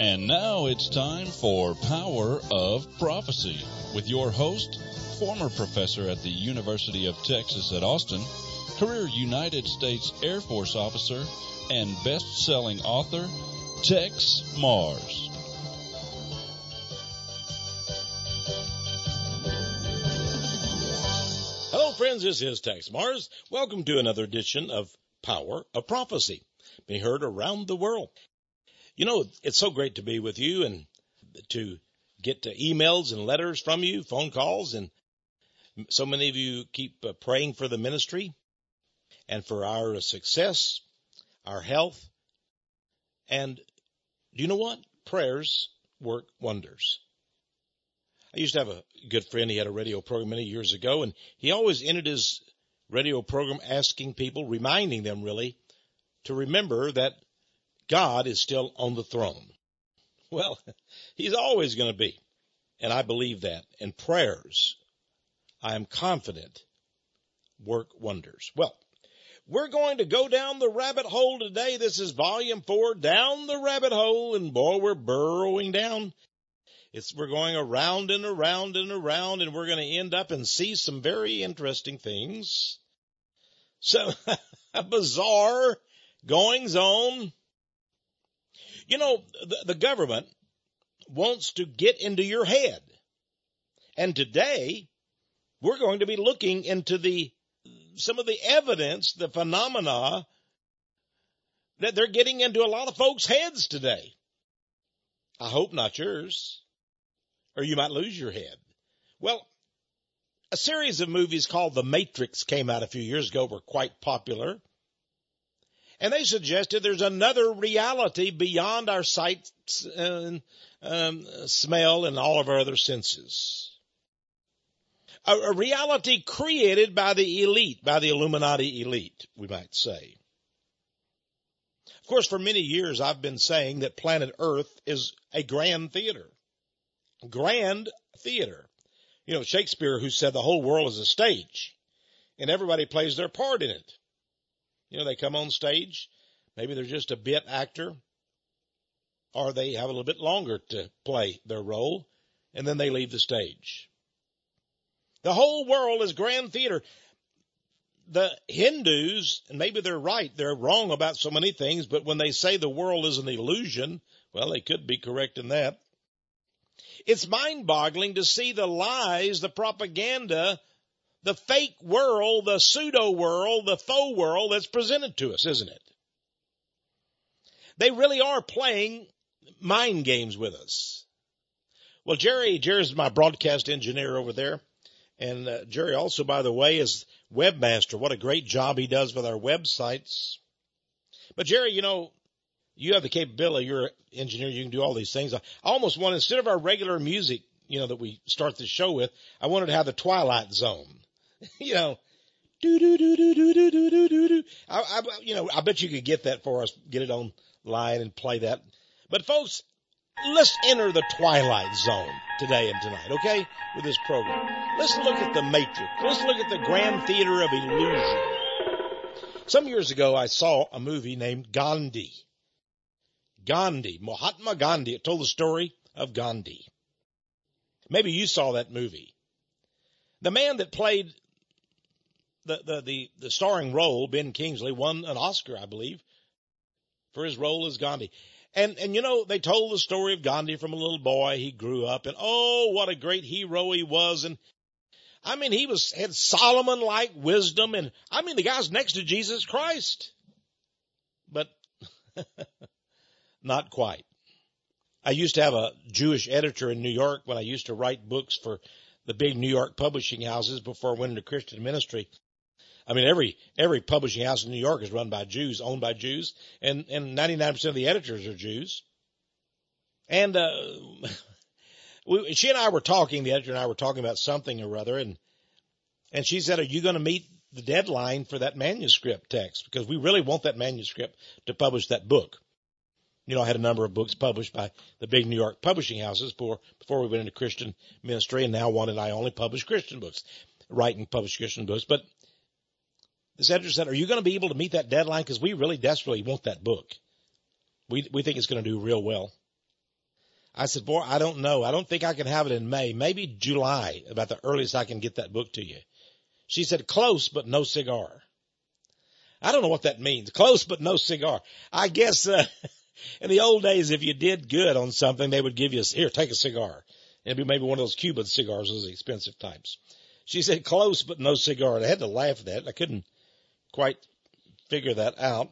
And now it's time for Power of Prophecy with your host, former professor at the University of Texas at Austin, career United States Air Force officer, and best-selling author, Tex Mars. Hello, friends. This is Tex Mars. Welcome to another edition of Power of Prophecy, being heard around the world. You know, it's so great to be with you and to get emails and letters from you, phone calls, and so many of you keep praying for the ministry and for our success, our health. And do you know what? Prayers work wonders. I used to have a good friend. He had a radio program many years ago, and he always ended his radio program asking people, reminding them really, to remember that God is still on the throne. Well, he's always going to be, and I believe that. And prayers, I am confident, work wonders. Well, we're going to go down the rabbit hole today. This is volume 4, Down the Rabbit Hole, and boy, we're burrowing down. We're going around and around and around, and we're going to end up and see some very interesting things. So, bizarre goings on. You know, the government wants to get into your head. And today, we're going to be looking into some of the evidence, the phenomena that they're getting into a lot of folks' heads today. I hope not yours, or you might lose your head. Well, a series of movies called The Matrix came out a few years ago, were quite popular. And they suggested there's another reality beyond our sight, smell, and all of our other senses. A reality created by the elite, by the Illuminati elite, we might say. Of course, for many years I've been saying that planet Earth is a grand theater. Grand theater. You know, Shakespeare, who said the whole world is a stage, and everybody plays their part in it. You know, they come on stage, maybe they're just a bit actor, or they have a little bit longer to play their role, and then they leave the stage. The whole world is grand theater. The Hindus, and maybe they're right, they're wrong about so many things, but when they say the world is an illusion, well, they could be correct in that. It's mind-boggling to see the lies, the propaganda, the fake world, the pseudo world, the faux world that's presented to us, isn't it? They really are playing mind games with us. Well, Jerry's my broadcast engineer over there. And Jerry also, by the way, is webmaster. What a great job he does with our websites. But Jerry, you know, you have the capability. You're an engineer. You can do all these things. I almost want, instead of our regular music, you know, that we start the show with, I wanted to have the Twilight Zone. You know, do. I bet you could get that for us, get it online and play that. But folks, let's enter the Twilight Zone today and tonight, okay, with this program. Let's look at the Matrix. Let's look at the Grand Theater of Illusion. Some years ago, I saw a movie named Gandhi. Mahatma Gandhi. It told the story of Gandhi. Maybe you saw that movie. The man that played the starring role, Ben Kingsley, won an Oscar, I believe, for his role as Gandhi. And you know, they told the story of Gandhi from a little boy. He grew up, and oh, what a great hero he was. And I mean, had Solomon-like wisdom, and I mean, the guy's next to Jesus Christ. But not quite. I used to have a Jewish editor in New York when I used to write books for the big New York publishing houses before I went into Christian ministry. I mean, every publishing house in New York is run by Jews, owned by Jews, and 99% of the editors are Jews. And she and I were talking, the editor and I were talking about something or other, and she said, "Are you going to meet the deadline for that manuscript text? Because we really want that manuscript to publish that book." You know, I had a number of books published by the big New York publishing houses before we went into Christian ministry, and now wanted I only publish Christian books, write and publish Christian books. But this editor said, "Are you going to be able to meet that deadline? Because we really desperately want that book. We think it's going to do real well." I said, boy, I don't know. I don't think I can have it in May. Maybe July, about the earliest I can get that book to you. She said, close, but no cigar. I don't know what that means. Close, but no cigar. I guess, in the old days, if you did good on something, they would give you, here, take a cigar. It'd be maybe one of those Cuban cigars, those expensive types. She said, close, but no cigar. And I had to laugh at that. I couldn't quite figure that out.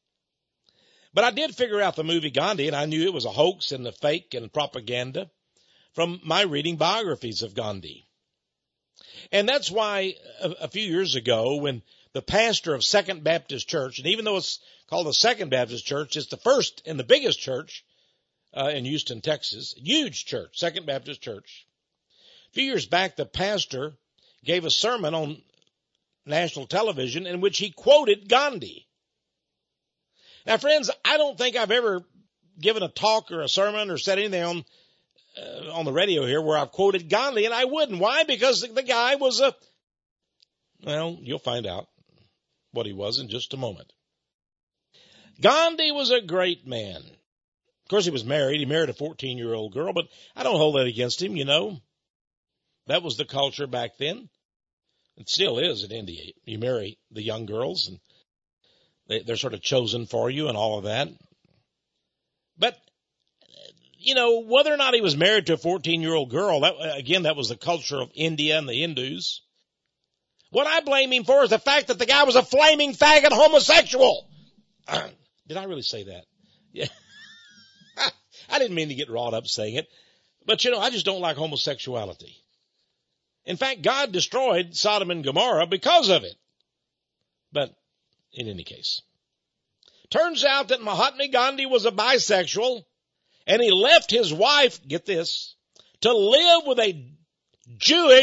But I did figure out the movie Gandhi, and I knew it was a hoax and a fake and propaganda from my reading biographies of Gandhi. And that's why a few years ago, when the pastor of Second Baptist Church, and even though it's called the Second Baptist Church, it's the first and the biggest church in Houston, Texas, huge church, Second Baptist Church. A few years back, the pastor gave a sermon on national television in which he quoted Gandhi. Now, friends, I don't think I've ever given a talk or a sermon or said anything on the radio here where I've quoted Gandhi, and I wouldn't. Why? Because the guy was well, you'll find out what he was in just a moment. Gandhi was a great man. Of course, he was married. He married a 14-year-old girl, but I don't hold that against him, you know. That was the culture back then. It still is in India. You marry the young girls, and they're sort of chosen for you and all of that. But, you know, whether or not he was married to a 14-year-old girl, that was the culture of India and the Hindus. What I blame him for is the fact that the guy was a flaming faggot homosexual. Did I really say that? Yeah. I didn't mean to get wrought up saying it. But, you know, I just don't like homosexuality. In fact, God destroyed Sodom and Gomorrah because of it. But in any case, turns out that Mahatma Gandhi was a bisexual, and he left his wife, get this, to live with a Jew.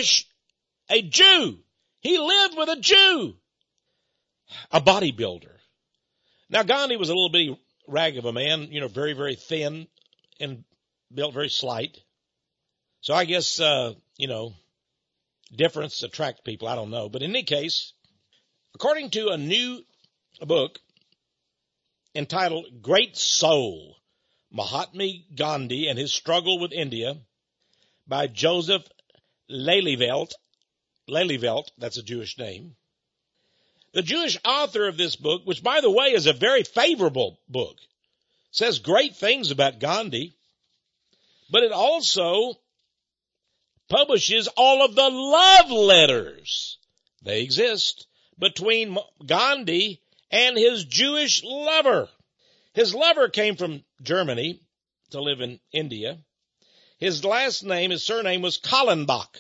He lived with a Jew, a bodybuilder. Now, Gandhi was a little bitty rag of a man, you know, very, very thin and built very slight. So I guess, you know, difference attract people. I don't know. But in any case, according to a new book entitled Great Soul, Mahatma Gandhi and His Struggle with India by Joseph Lelyveld, that's a Jewish name. The Jewish author of this book, which by the way is a very favorable book, says great things about Gandhi, but it also publishes all of the love letters, they exist, between Gandhi and his Jewish lover. His lover came from Germany to live in India. His surname was Kallenbach,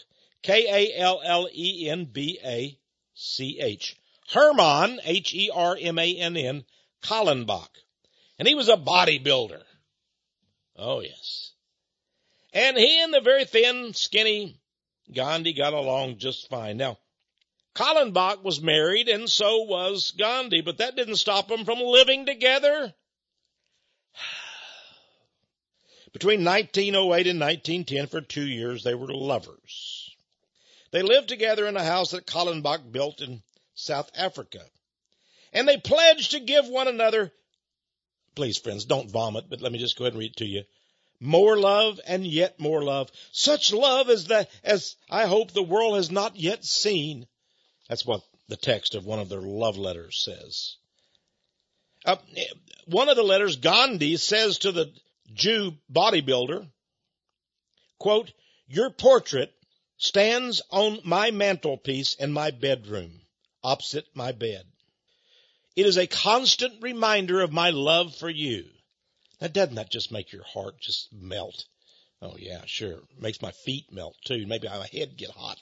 Kallenbach. Hermann, Hermann, Kallenbach. And he was a bodybuilder. Oh, yes. And he and the very thin, skinny Gandhi got along just fine. Now, Kallenbach was married, and so was Gandhi, but that didn't stop them from living together. Between 1908 and 1910, for 2 years, they were lovers. They lived together in a house that Kallenbach built in South Africa. And they pledged to give one another, please, friends, don't vomit, but let me just go ahead and read it to you. More love and yet more love. Such love as I hope the world has not yet seen. That's what the text of one of their love letters says. One of the letters, Gandhi says to the Jew bodybuilder, quote, your portrait stands on my mantelpiece in my bedroom, opposite my bed. It is a constant reminder of my love for you. Now, doesn't that just make your heart just melt? Oh, yeah, sure. It makes my feet melt, too. Maybe my head get hot.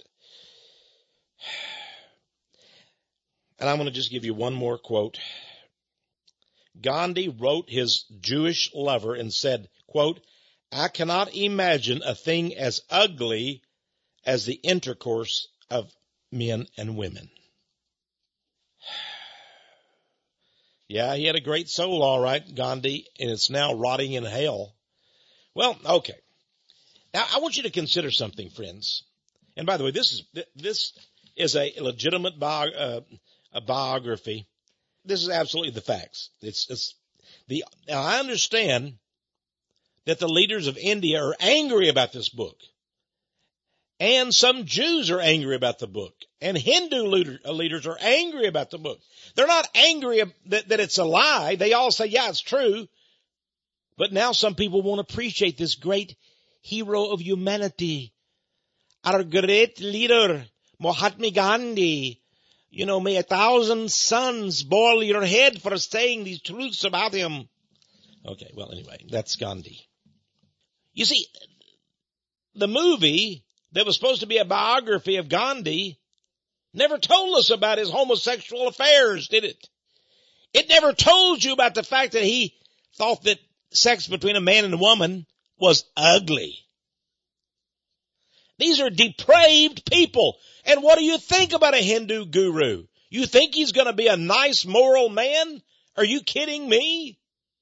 And I'm going to just give you one more quote. Gandhi wrote his Jewish lover and said, quote, I cannot imagine a thing as ugly as the intercourse of men and women. Yeah, he had a great soul, all right, Gandhi, and it's now rotting in hell. Well, okay. Now, I want you to consider something, friends. And by the way, this is a legitimate biography. This is absolutely the facts. Now I understand that the leaders of India are angry about this book. And some Jews are angry about the book. And Hindu leaders are angry about the book. They're not angry that it's a lie. They all say, yeah, it's true. But now some people won't appreciate this great hero of humanity, our great leader, Mahatma Gandhi. You know, may 1,000 suns boil your head for saying these truths about him. Okay, well, anyway, that's Gandhi. You see, the movie that was supposed to be a biography of Gandhi never told us about his homosexual affairs, did it? It never told you about the fact that he thought that sex between a man and a woman was ugly. These are depraved people. And what do you think about a Hindu guru? You think he's going to be a nice moral man? Are you kidding me?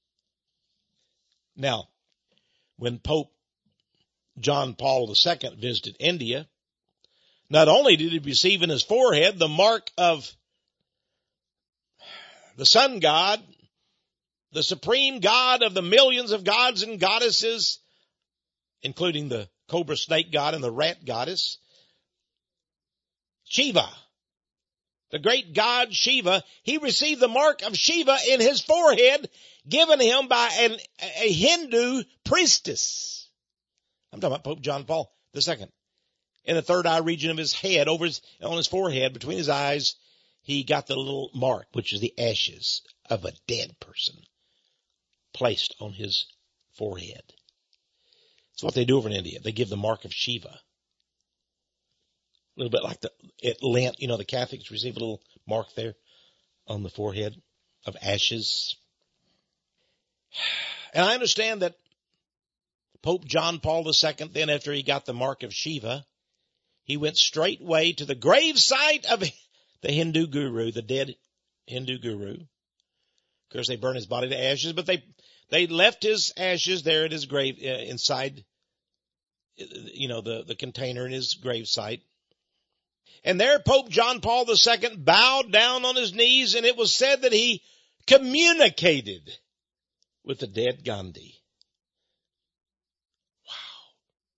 Now, when Pope John Paul II visited India, not only did he receive in his forehead the mark of the sun god, the supreme god of the millions of gods and goddesses, including the cobra snake god and the rat goddess, Shiva, the great god Shiva, he received the mark of Shiva in his forehead given him by a Hindu priestess. I'm talking about Pope John Paul II. In the third eye region of his head, on his forehead, between his eyes, he got the little mark, which is the ashes of a dead person, placed on his forehead. That's what they do over in India. They give the mark of Shiva. A little bit like at Lent, the Catholics receive a little mark there on the forehead of ashes. And I understand that Pope John Paul II, then after he got the mark of Shiva, he went straightway to the gravesite of the Hindu guru, the dead Hindu guru. Of course, they burned his body to ashes, but they left his ashes there at his grave, inside, the container in his gravesite. And there Pope John Paul II bowed down on his knees, and it was said that he communicated with the dead Gandhi. Wow.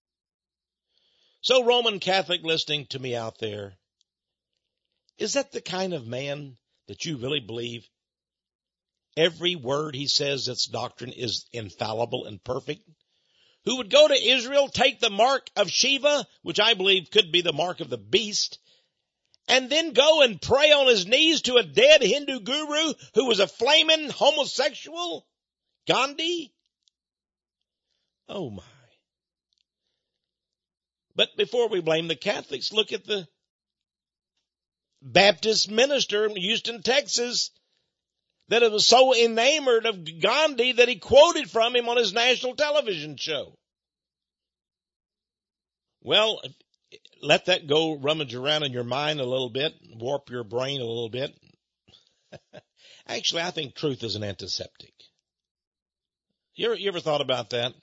So, Roman Catholic listening to me out there, is that the kind of man that you really believe every word he says that's doctrine is infallible and perfect? Who would go to Israel, take the mark of Shiva, which I believe could be the mark of the beast, and then go and pray on his knees to a dead Hindu guru who was a flaming homosexual? Gandhi? Oh my. But before we blame the Catholics, look at the Baptist minister in Houston, Texas, that it was so enamored of Gandhi that he quoted from him on his national television show. Well, let that go rummage around in your mind a little bit, warp your brain a little bit. Actually, I think truth is an antiseptic. You ever thought about that?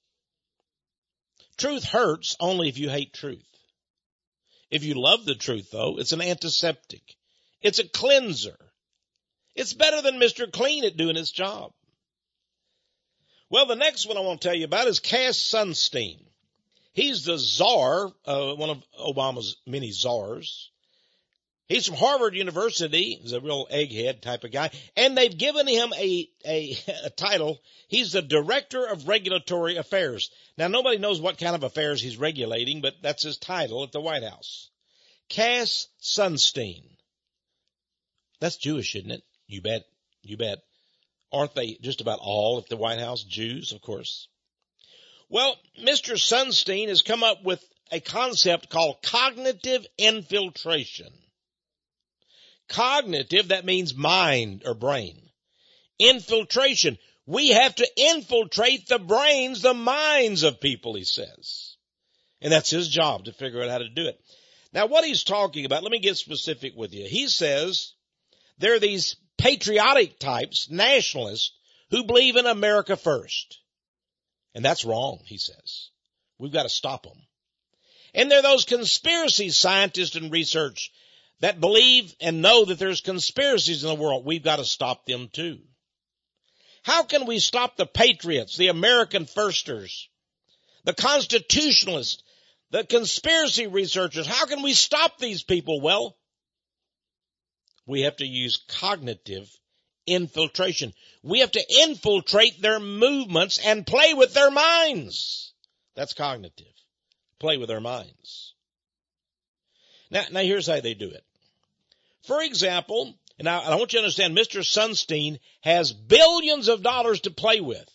Truth hurts only if you hate truth. If you love the truth, though, it's an antiseptic. It's a cleanser. It's better than Mr. Clean at doing his job. Well, the next one I want to tell you about is Cass Sunstein. He's the czar, one of Obama's many czars. He's from Harvard University. He's a real egghead type of guy. And they've given him a title. He's the Director of Regulatory Affairs. Now, nobody knows what kind of affairs he's regulating, but that's his title at the White House. Cass Sunstein. That's Jewish, isn't it? You bet. You bet. Aren't they just about all at the White House? Jews, of course. Well, Mr. Sunstein has come up with a concept called cognitive infiltration. Cognitive, that means mind or brain. Infiltration. We have to infiltrate the brains, the minds of people, he says. And that's his job to figure out how to do it. Now, what he's talking about, let me get specific with you. He says there are these patriotic types, nationalists, who believe in America first. And that's wrong, he says. We've got to stop them. And there are those conspiracy scientists and research that believe and know that there's conspiracies in the world. We've got to stop them too. How can we stop the patriots, the American firsters, the constitutionalists, the conspiracy researchers? How can we stop these people? Well, we have to use cognitive infiltration. We have to infiltrate their movements and play with their minds. That's cognitive. Play with their minds. Now here's how they do it. For example, and I want you to understand, Mr. Sunstein has billions of dollars to play with.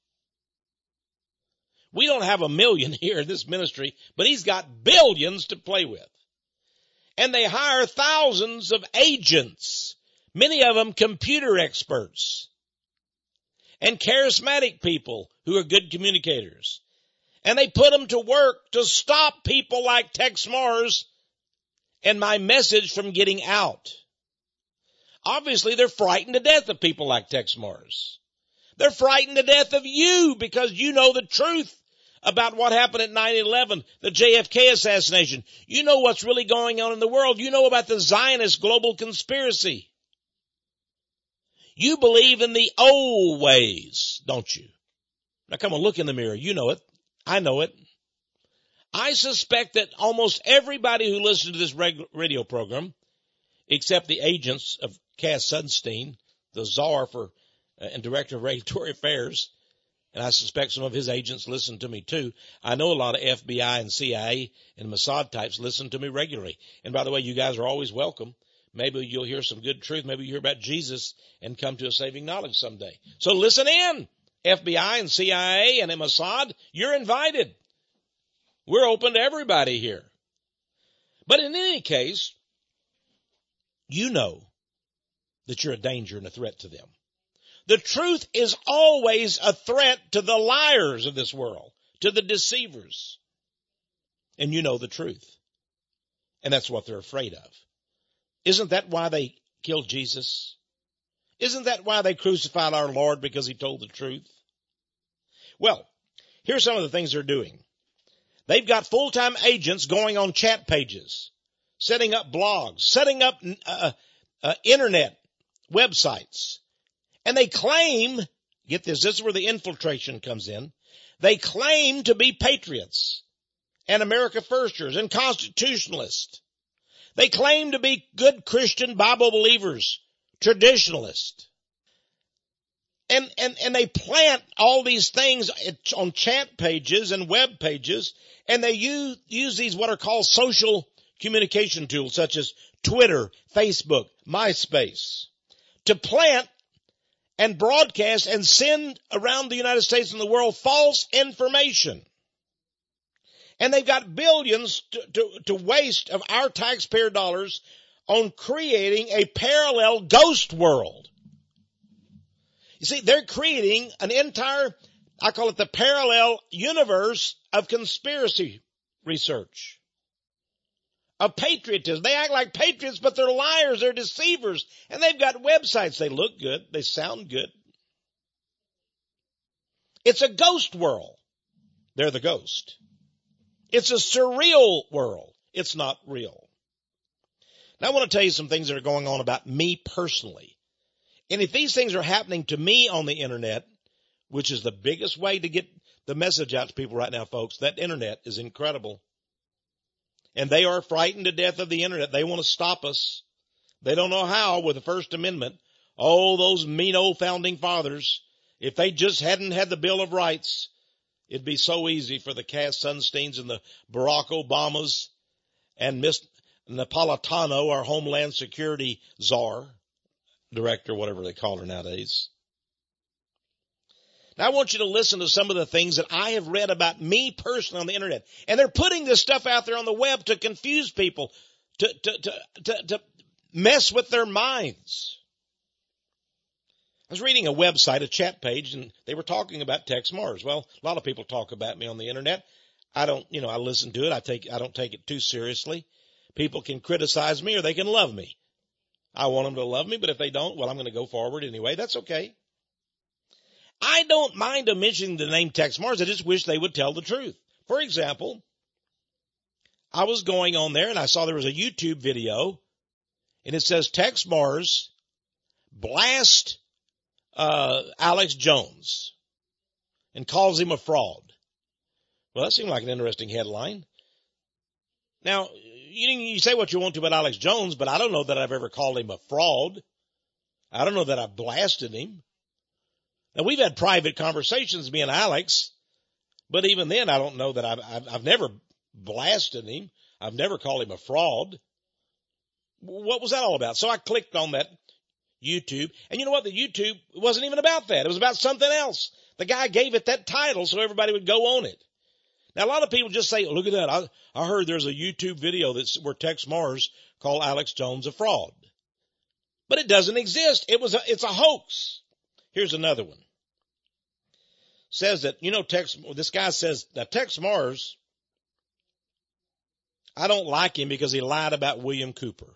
We don't have $1 million here in this ministry, but he's got billions to play with. And they hire thousands of agents, many of them computer experts and charismatic people who are good communicators. And they put them to work to stop people like Tex Mars and my message from getting out. Obviously, they're frightened to death of people like Tex Mars. They're frightened to death of you because you know the truth about what happened at 9/11, the JFK assassination. You know what's really going on in the world. You know about the Zionist global conspiracy. You believe in the old ways, don't you? Now come on, look in the mirror. You know it. I know it. I suspect that almost everybody who listens to this radio program, except the agents of Cass Sunstein, the czar for and director of regulatory affairs, and I suspect some of his agents listen to me too. I know a lot of FBI and CIA and Mossad types listen to me regularly. And by the way, you guys are always welcome. Maybe you'll hear some good truth. Maybe you hear about Jesus and come to a saving knowledge someday. So listen in. FBI and CIA and Mossad, you're invited. We're open to everybody here. But in any case, you know that you're a danger and a threat to them. The truth is always a threat to the liars of this world, to the deceivers. And you know the truth. And that's what they're afraid of. Isn't that why they killed Jesus? Isn't that why they crucified our Lord? Because he told the truth? Well, here's some of the things they're doing. They've got full-time agents going on chat pages, setting up blogs, setting up internet websites. And they claim, get this is where the infiltration comes in, they claim to be patriots and America firsters and constitutionalists. They claim to be good Christian Bible believers, traditionalists. And they plant all these things on chat pages and web pages, and they use these what are called social communication tools such as Twitter, Facebook, MySpace to plant and broadcast and send around the United States and the world false information. And they've got billions to waste of our taxpayer dollars on creating a parallel ghost world. You see, they're creating an entire, I call it the parallel universe of conspiracy research, of patriotism. They act like patriots, but they're liars, they're deceivers, and they've got websites. They look good, they sound good. It's a ghost world. They're the ghost. It's a surreal world. It's not real. Now I want to tell you some things that are going on about me personally. And if these things are happening to me on the internet, which is the biggest way to get the message out to people right now, folks, that internet is incredible. And they are frightened to death of the internet. They want to stop us. They don't know how with the First Amendment. Oh, those mean old founding fathers. If they just hadn't had the Bill of Rights, it'd be so easy for the Cass Sunsteins and the Barack Obamas and Miss Napolitano, our Homeland Security czar, director, whatever they call her nowadays. Now I want you to listen to some of the things that I have read about me personally on the internet. And they're putting this stuff out there on the web to confuse people, to mess with their minds. I was reading a website, a chat page, and they were talking about Tex Mars. Well, a lot of people talk about me on the internet. I don't, I listen to it. I don't take it too seriously. People can criticize me or they can love me. I want them to love me, but if they don't, well, I'm going to go forward anyway. That's okay. I don't mind them mentioning the name Tex Mars. I just wish they would tell the truth. For example, I was going on there and I saw there was a YouTube video and it says Tex Mars blast Alex Jones and calls him a fraud. Well, that seemed like an interesting headline. Now, you say what you want to about Alex Jones, but I don't know that I've ever called him a fraud. I don't know that I've blasted him. Now, we've had private conversations, me and Alex, but even then, I don't know that I've never blasted him. I've never called him a fraud. What was that all about? So I clicked on that YouTube, and you know what? The YouTube wasn't even about that. It was about something else. The guy gave it that title so everybody would go on it. Now, a lot of people just say, look at that. I heard there's a YouTube video where Tex Mars called Alex Jones a fraud. But it doesn't exist. It's a hoax. Here's another one. Says that, this guy says that Tex Mars, I don't like him because he lied about William Cooper.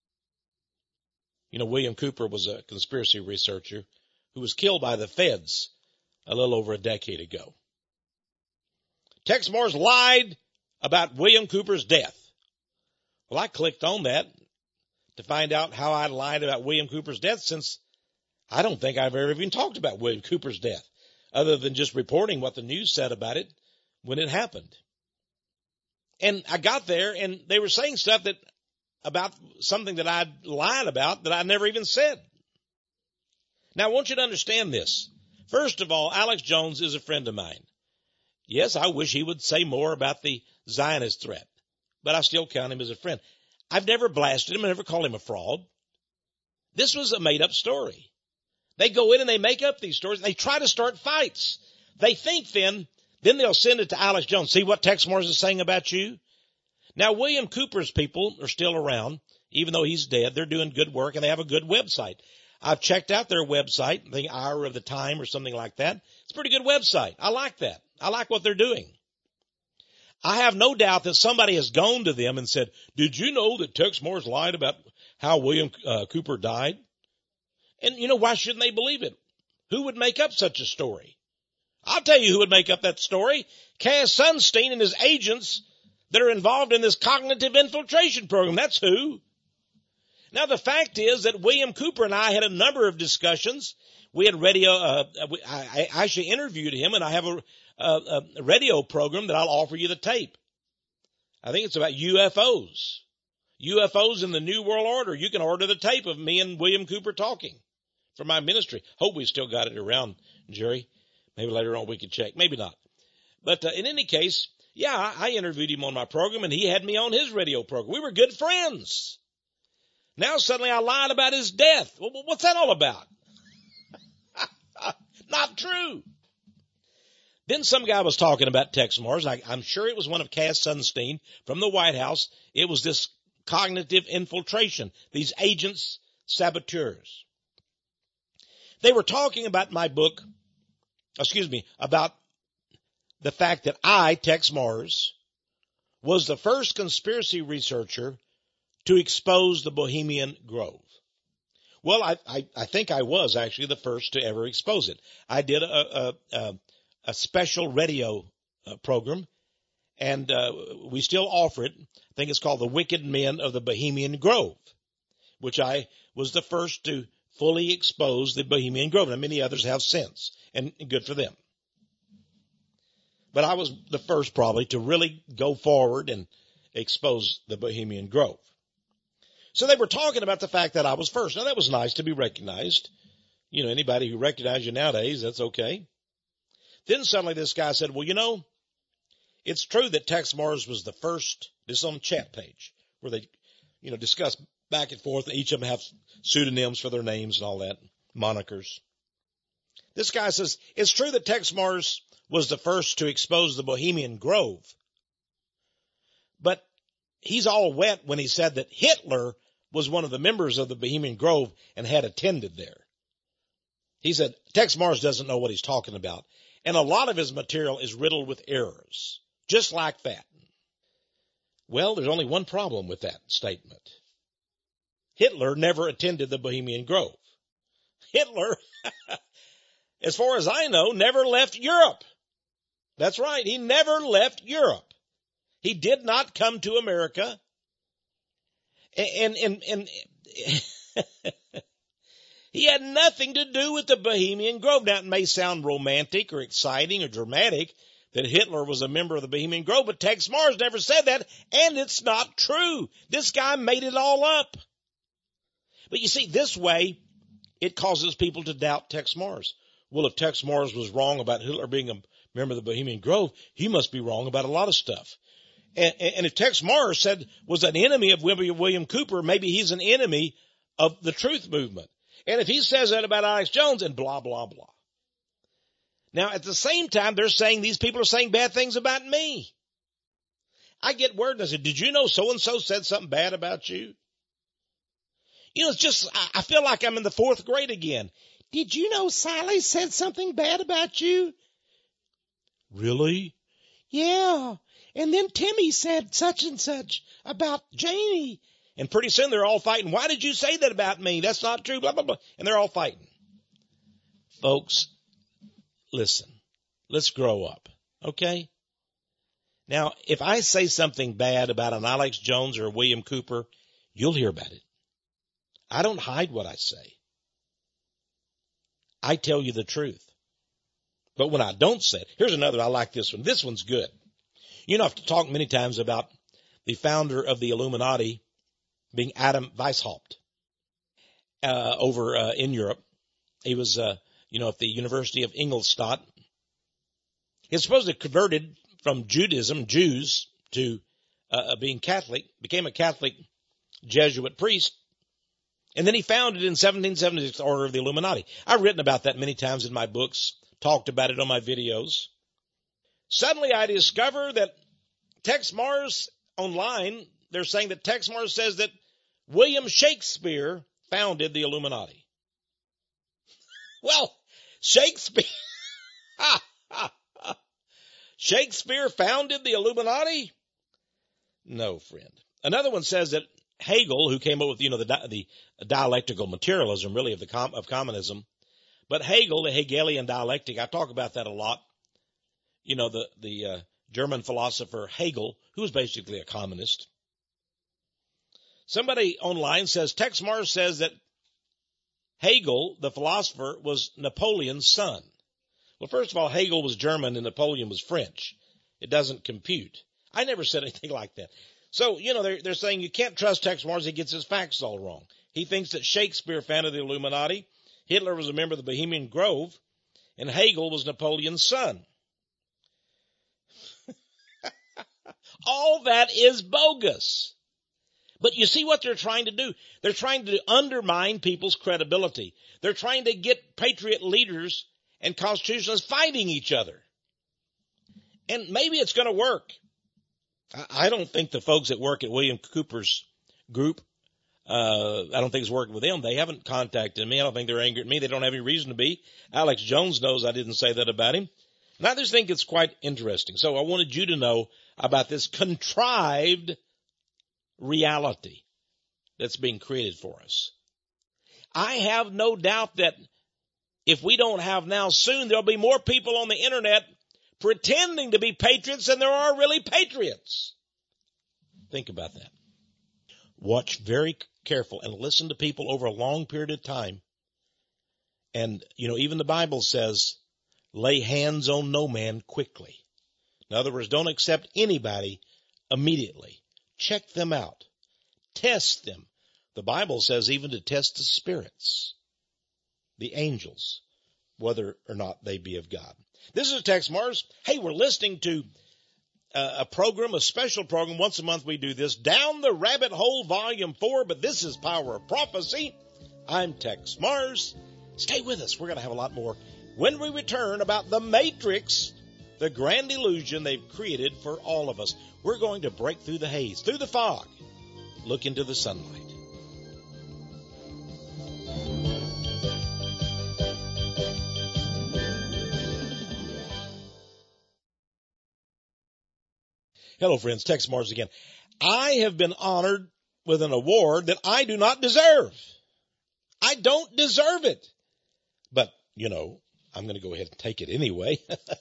William Cooper was a conspiracy researcher who was killed by the feds a little over a decade ago. Tex Mars lied about William Cooper's death. Well, I clicked on that to find out how I lied about William Cooper's death, since I don't think I've ever even talked about William Cooper's death, other than just reporting what the news said about it when it happened. And I got there, and they were saying stuff about something that I'd lied about that I never even said. Now, I want you to understand this. First of all, Alex Jones is a friend of mine. Yes, I wish he would say more about the Zionist threat, but I still count him as a friend. I've never blasted him. I never called him a fraud. This was a made-up story. They go in and they make up these stories. They try to start fights. They think then they'll send it to Alex Jones. See what Tex Mars is saying about you? Now, William Cooper's people are still around, even though he's dead. They're doing good work, and they have a good website. I've checked out their website, the Hour of the Time or something like that. It's a pretty good website. I like that. I like what they're doing. I have no doubt that somebody has gone to them and said, did you know that Tex Mars lied about how William Cooper died? And why shouldn't they believe it? Who would make up such a story? I'll tell you who would make up that story. Cass Sunstein and his agents that are involved in this cognitive infiltration program. That's who. Now, the fact is that William Cooper and I had a number of discussions. We had I actually interviewed him, and I have a radio program that I'll offer you the tape. I think it's about UFOs. UFOs in the New World Order. You can order the tape of me and William Cooper talking for my ministry. Hope we still got it around, Jerry. Maybe later on we can check. Maybe not. But in any case, yeah, I interviewed him on my program, and he had me on his radio program. We were good friends. Now suddenly I lied about his death. What's that all about? Not true. Then some guy was talking about Tex Mars. I'm sure it was one of Cass Sunstein from the White House. It was this cognitive infiltration, these agents, saboteurs. They were talking about my book, about the fact that I, Tex Mars, was the first conspiracy researcher to expose the Bohemian Grove. Well, I think I was actually the first to ever expose it. I did a special radio program, and we still offer it. I think it's called The Wicked Men of the Bohemian Grove, which I was the first to fully expose the Bohemian Grove, and many others have since, and good for them. But I was the first probably to really go forward and expose the Bohemian Grove. So they were talking about the fact that I was first. Now, that was nice to be recognized. Anybody who recognizes you nowadays, that's okay. Then suddenly this guy said, well, it's true that Tex Mars was the first. This is on the chat page where they, discuss back and forth. Each of them have pseudonyms for their names and all that, monikers. This guy says, it's true that Tex Mars was the first to expose the Bohemian Grove. But he's all wet when he said that Hitler was one of the members of the Bohemian Grove and had attended there. He said, Tex Mars doesn't know what he's talking about. And a lot of his material is riddled with errors, just like that. Well, there's only one problem with that statement. Hitler never attended the Bohemian Grove. Hitler, as far as I know, never left Europe. That's right. He never left Europe. He did not come to America. And He had nothing to do with the Bohemian Grove. Now, it may sound romantic or exciting or dramatic that Hitler was a member of the Bohemian Grove, but Tex Mars never said that, and it's not true. This guy made it all up. But you see, this way, it causes people to doubt Tex Mars. Well, if Tex Mars was wrong about Hitler being a member of the Bohemian Grove, he must be wrong about a lot of stuff. And if Tex Mars was an enemy of William Cooper, maybe he's an enemy of the truth movement. And if he says that about Alex Jones, and blah, blah, blah. Now, at the same time, they're saying these people are saying bad things about me. I get word and I say, did you know so-and-so said something bad about you? You know, it's just, I feel like I'm in the 4th grade again. Did you know Sally said something bad about you? Really? Yeah. And then Timmy said such and such about Janie. And pretty soon they're all fighting. Why did you say that about me? That's not true, blah, blah, blah. And they're all fighting. Folks, listen, let's grow up, okay? Now, if I say something bad about an Alex Jones or a William Cooper, you'll hear about it. I don't hide what I say. I tell you the truth. But when I don't say it, here's another, I like this one. This one's good. You know, I've talked many times about the founder of the Illuminati being Adam Weishaupt over in Europe. He was, at the University of Ingolstadt. He was supposed to have converted from Jews, to being Catholic, became a Catholic Jesuit priest. And then he founded in 1776 the Order of the Illuminati. I've written about that many times in my books, talked about it on my videos. Suddenly I discover that Tex Mars online, they're saying that Tex Mars says that William Shakespeare founded the Illuminati. Well, Shakespeare founded the Illuminati? No, friend. Another one says that Hegel, who came up with, the dialectical materialism, really, of communism, but Hegel, the Hegelian dialectic, I talk about that a lot. You know, the German philosopher Hegel, who was basically a communist. Somebody online says, Tex Mars says that Hegel, the philosopher, was Napoleon's son. Well, first of all, Hegel was German and Napoleon was French. It doesn't compute. I never said anything like that. So, they're saying you can't trust Tex Mars. He gets his facts all wrong. He thinks that Shakespeare founded the Illuminati, Hitler was a member of the Bohemian Grove, and Hegel was Napoleon's son. All that is bogus. But you see what they're trying to do? They're trying to undermine people's credibility. They're trying to get patriot leaders and constitutionalists fighting each other. And maybe it's going to work. I don't think the folks that work at William Cooper's group, I don't think it's working with them. They haven't contacted me. I don't think they're angry at me. They don't have any reason to be. Alex Jones knows I didn't say that about him. And I just think it's quite interesting. So I wanted you to know about this contrived reality that's being created for us. I have no doubt that if we don't have now, soon there'll be more people on the internet pretending to be patriots than there are really patriots. Think about that. Watch very careful and listen to people over a long period of time. And, even the Bible says, lay hands on no man quickly. In other words, don't accept anybody immediately. Check them out. Test them. The Bible says even to test the spirits, the angels, whether or not they be of God. This is Tex Mars. Hey, we're listening to a special program. Once a month we do this, Down the Rabbit Hole, Volume 4, but this is Power of Prophecy. I'm Tex Mars. Stay with us. We're going to have a lot more when we return about the Matrix, the grand illusion they've created for all of us. We're going to break through the haze, through the fog, look into the sunlight. Hello, friends. Tex Mars again. I have been honored with an award that I do not deserve. I don't deserve it. But, I'm going to go ahead and take it anyway.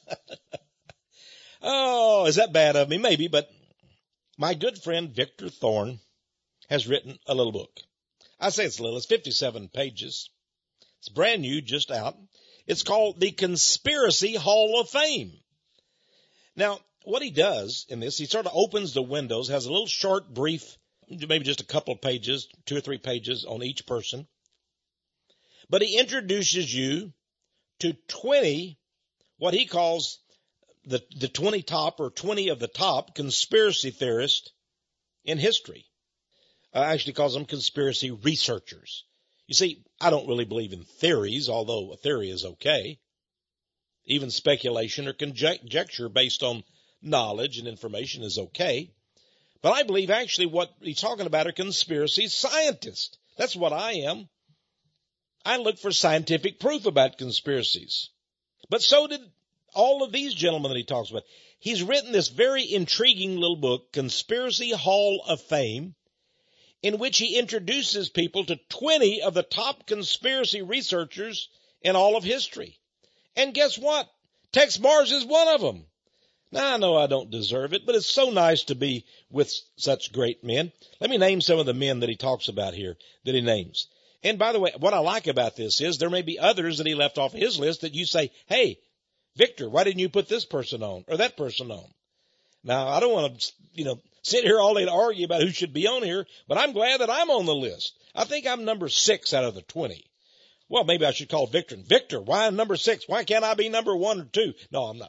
Oh, is that bad of me? Maybe, but my good friend Victor Thorne has written a little book. I say it's little. It's 57 pages. It's brand new, just out. It's called the Conspiracy Hall of Fame. Now, what he does in this, he sort of opens the windows, has a little short, brief, maybe just a couple of pages, 2 or 3 pages on each person. But he introduces you to 20, what he calls the 20 top or 20 of the top conspiracy theorists in history. Actually calls them conspiracy researchers. You see, I don't really believe in theories, although a theory is okay. Even speculation or conjecture based on knowledge and information is okay. But I believe actually what he's talking about are conspiracy scientists. That's what I am. I look for scientific proof about conspiracies. But so did all of these gentlemen that he talks about. He's written this very intriguing little book, Conspiracy Hall of Fame, in which he introduces people to 20 of the top conspiracy researchers in all of history. And guess what? Tex Mars is one of them. Now, I know I don't deserve it, but it's so nice to be with such great men. Let me name some of the men that he talks about here, that he names. And by the way, what I like about this is there may be others that he left off his list that you say, hey, Victor, why didn't you put this person on or that person on? Now, I don't want to, sit here all day and argue about who should be on here, but I'm glad that I'm on the list. I think I'm number 6 out of the 20. Well, maybe I should call Victor. Victor, why number 6? Why can't I be number 1 or 2? No, I'm not.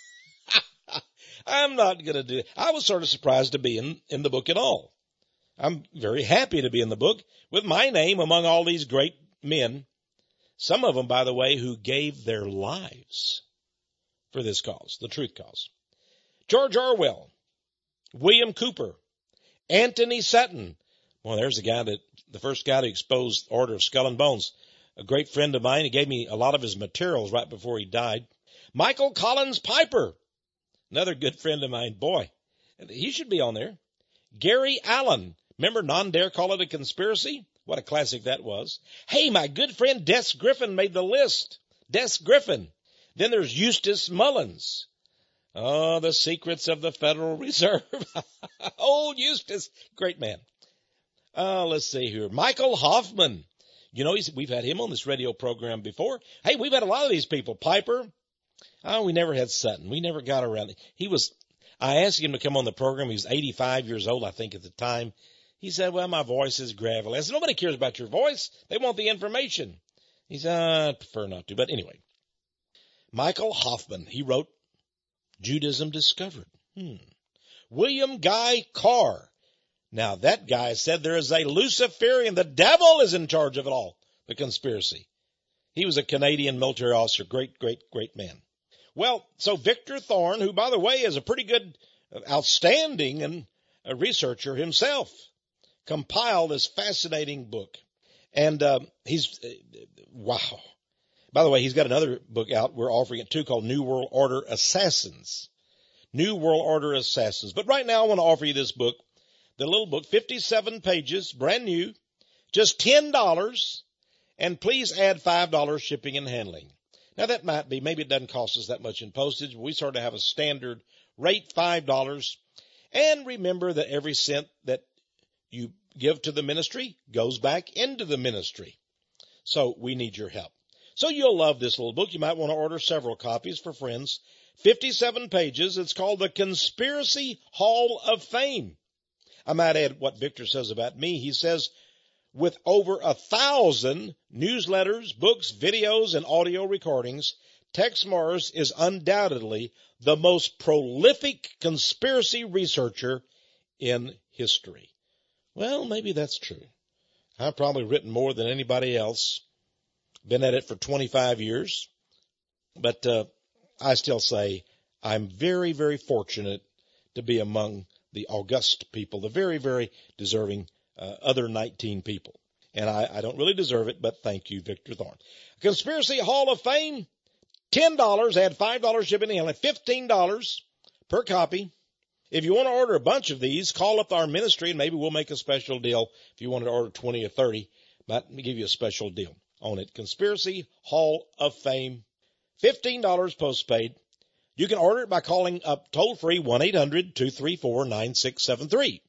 I'm not going to do it. I was sort of surprised to be in the book at all. I'm very happy to be in the book with my name among all these great men. Some of them, by the way, who gave their lives for this cause, the truth cause. George Orwell, William Cooper, Anthony Sutton. Well, there's the first guy to expose Order of Skull and Bones. A great friend of mine. He gave me a lot of his materials right before he died. Michael Collins Piper, another good friend of mine. Boy, he should be on there. Gary Allen. Remember None Dare Call It a Conspiracy? What a classic that was. Hey, my good friend Des Griffin made the list. Des Griffin. Then there's Eustace Mullins. Oh, the secrets of the Federal Reserve. Old Eustace. Great man. Let's see here. Michael Hoffman. We've had him on this radio program before. Hey, we've had a lot of these people. Piper. Oh, we never had Sutton. We never got around it. I asked him to come on the program. He was 85 years old, I think, at the time. He said, well, my voice is gravelly. I said, nobody cares about your voice. They want the information. He said, I prefer not to. But anyway, Michael Hoffman, he wrote Judaism Discovered. William Guy Carr. Now, that guy said there is a Luciferian. The devil is in charge of it all, the conspiracy. He was a Canadian military officer. Great, great, great man. Well, so Victor Thorn, who, by the way, is a pretty good, outstanding and a researcher himself, compiled this fascinating book. And wow. By the way, he's got another book out. We're offering it too, called New World Order Assassins. New World Order Assassins. But right now I want to offer you this book, the little book, 57 pages, brand new, just $10, and please add $5 shipping and handling. Now that might be, maybe it doesn't cost us that much in postage. We sort of have a standard rate, $5. And remember that every cent that you give to the ministry goes back into the ministry. So we need your help. So you'll love this little book. You might want to order several copies for friends. 57 pages. It's called The Conspiracy Hall of Fame. I might add what Victor says about me. He says, with over 1,000 newsletters, books, videos, and audio recordings, Tex Mars is undoubtedly the most prolific conspiracy researcher in history. Well, maybe that's true. I've probably written more than anybody else. Been at it for 25 years. But I still say I'm very, very fortunate to be among the august people, the very, very deserving other 19 people. And I don't really deserve it, but thank you, Victor Thorn. Conspiracy Hall of Fame, $10, add $5 shipping and handling, $15 per copy. If you want to order a bunch of these, call up our ministry and maybe we'll make a special deal. If you want to order 20 or 30, let me give you a special deal on it. Conspiracy Hall of Fame, $15 postpaid. You can order it by calling up toll-free 1-800-234-9673.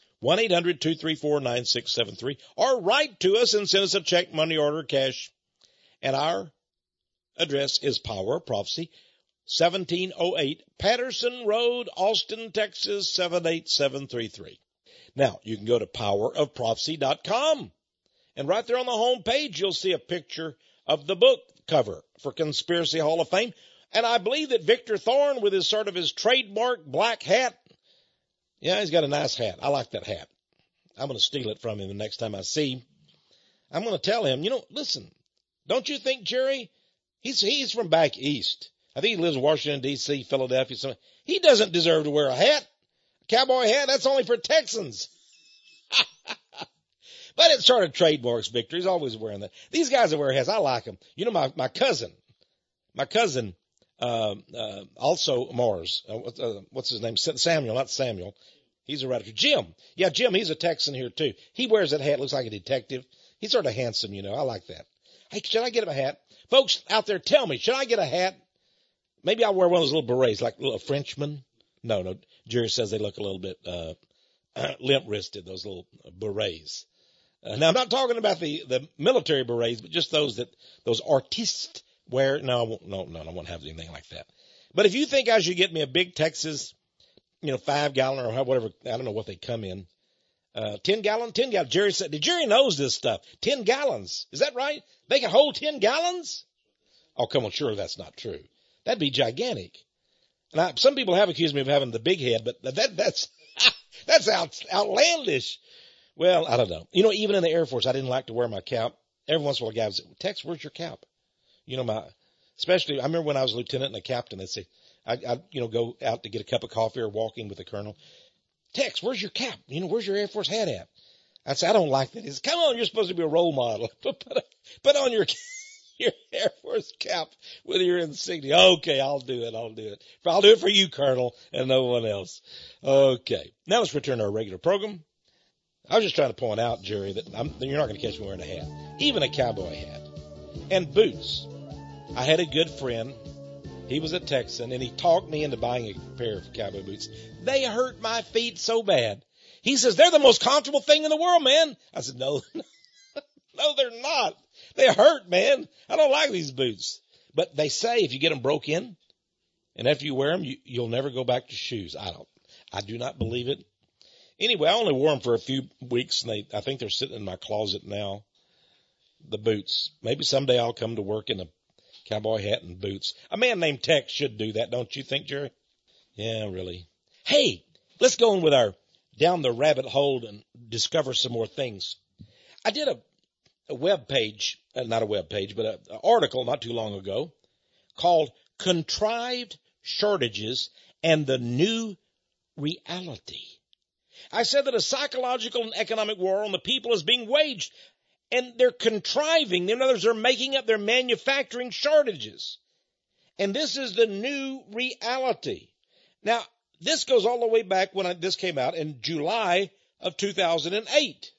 1-800-234-9673. Or write to us and send us a check, money order, cash. And our address is Power of Prophecy, 1708 Patterson Road, Austin, Texas, 78733. Now, you can go to powerofprophecy.com, and right there on the home page, you'll see a picture of the book cover for Conspiracy Hall of Fame. And I believe that Victor Thorne, with his sort of his trademark black hat, yeah, he's got a nice hat. I like that hat. I'm going to steal it from him the next time I see him. I'm going to tell him, listen, don't you think, Jerry, he's from back east. I think he lives in Washington, D.C., Philadelphia. Something. He doesn't deserve to wear a hat. A cowboy hat, that's only for Texans. But it's sort of trademarks, Victor. He's always wearing that. These guys that wear hats, I like them. My cousin, also Mars, what's his name? Samuel, not Samuel. He's a radical. Jim. Yeah, Jim, he's a Texan here too. He wears that hat, looks like a detective. He's sort of handsome, I like that. Hey, should I get him a hat? Folks out there, tell me, should I get a hat? Maybe I'll wear one of those little berets, like a little Frenchman. No, Jerry says they look a little bit, limp-wristed, those little berets. Now I'm not talking about the military berets, but just those artistes wear. No, I won't have anything like that. But if you think I should get me a big Texas, 5-gallon or whatever, I don't know what they come in. 10 gallon. Jerry said, Jerry knows this stuff. 10 gallons. Is that right? They can hold 10 gallons? Oh, come on. Sure. That's not true. That'd be gigantic. And some people have accused me of having the big head, but that's outlandish. Well, I don't know. Even in the Air Force, I didn't like to wear my cap. Every once in a while, a guy would say, Tex, where's your cap? Especially, I remember when I was a lieutenant and a captain, they'd say, I'd go out to get a cup of coffee or walking with the colonel. Tex, where's your cap? Where's your Air Force hat at? I'd say, I don't like that. He says, come on, you're supposed to be a role model. Put on your Air Force cap with your insignia. Okay, I'll do it. I'll do it for you, Colonel, and no one else. Okay. Now let's return to our regular program. I was just trying to point out, Jerry, that you're not going to catch me wearing a hat, even a cowboy hat, and boots. I had a good friend. He was a Texan, and he talked me into buying a pair of cowboy boots. They hurt my feet so bad. He says, they're the most comfortable thing in the world, man. I said, no, they're not. They hurt, man. I don't like these boots. But they say if you get them broke in, and after you wear them, you'll never go back to shoes. I do not believe it. Anyway, I only wore them for a few weeks, and I think they're sitting in my closet now, the boots. Maybe someday I'll come to work in a cowboy hat and boots. A man named Tex should do that, don't you think, Jerry? Yeah, really. Hey, let's go on with our down the rabbit hole and discover some more things. I did a web page, not a web page, but an article not too long ago called Contrived Shortages and the New Reality. I said that a psychological and economic war on the people is being waged, and they're contriving. In other words, they're making up their manufacturing shortages. And this is the new reality. Now, this goes all the way back when this came out in July of 2008.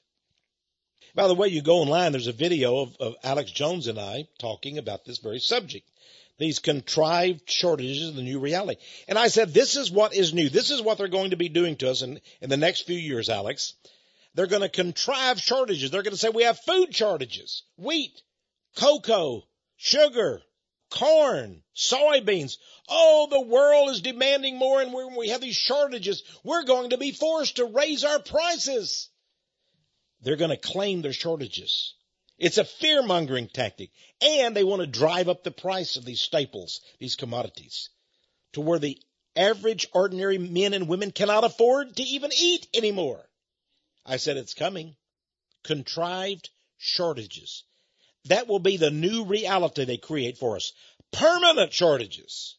By the way, you go online, there's a video of Alex Jones and I talking about this very subject. These contrived shortages of the new reality. And I said, this is what is new. This is what they're going to be doing to us in the next few years, Alex. They're going to contrive shortages. They're going to say we have food shortages, wheat, cocoa, sugar, corn, soybeans. Oh, the world is demanding more, and when we have these shortages, we're going to be forced to raise our prices. They're going to claim their shortages. It's a fear-mongering tactic, and they want to drive up the price of these staples, these commodities, to where the average, ordinary men and women cannot afford to even eat anymore. I said it's coming. Contrived shortages. That will be the new reality they create for us. Permanent shortages.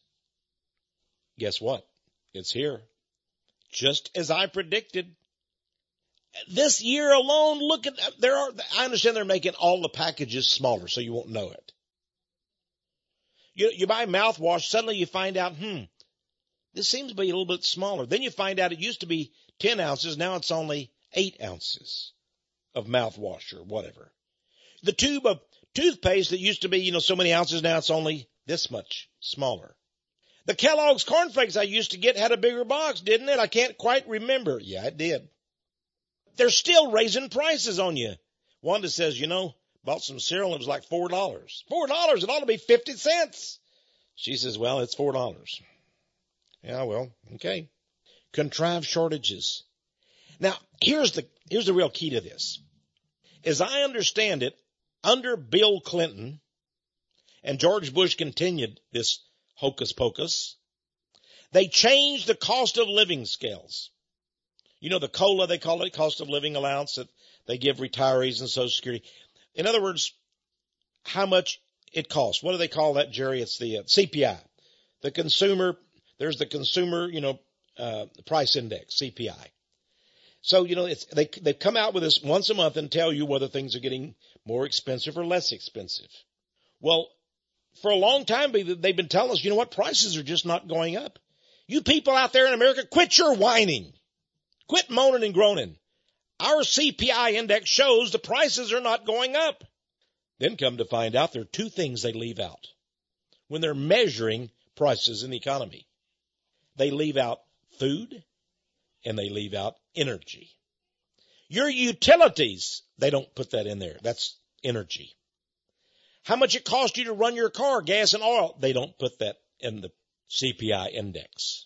Guess what? It's here. Just as I predicted. This year alone, I understand they're making all the packages smaller so you won't know it. You buy mouthwash, suddenly you find out, this seems to be a little bit smaller. Then you find out it used to be 10 ounces, now it's only 8 ounces of mouthwash or whatever. The tube of toothpaste that used to be, so many ounces, now it's only this much smaller. The Kellogg's cornflakes I used to get had a bigger box, didn't it? I can't quite remember. Yeah, it did. They're still raising prices on you. Wanda says, Bought some cereal and it was like $4. $4, it ought to be 50 cents. She says, well, it's $4. Yeah, well, okay. Contrived shortages. Now, here's the real key to this. As I understand it, under Bill Clinton, and George Bush continued this hocus pocus, they changed the cost of living scales. You know, the COLA, they call it, cost of living allowance that they give retirees and Social Security. In other words, how much it costs. What do they call that, Jerry? It's the CPI. There's the consumer, price index, CPI. So, they've come out with this once a month and tell you whether things are getting more expensive or less expensive. Well, for a long time, they've been telling us, you know what, prices are just not going up. You people out there in America, quit your whining. Quit moaning and groaning. Our CPI index shows the prices are not going up. Then come to find out there are two things they leave out when they're measuring prices in the economy. They leave out food and they leave out energy. Your utilities, they don't put that in there. That's energy. How much it costs you to run your car, gas and oil, they don't put that in the CPI index.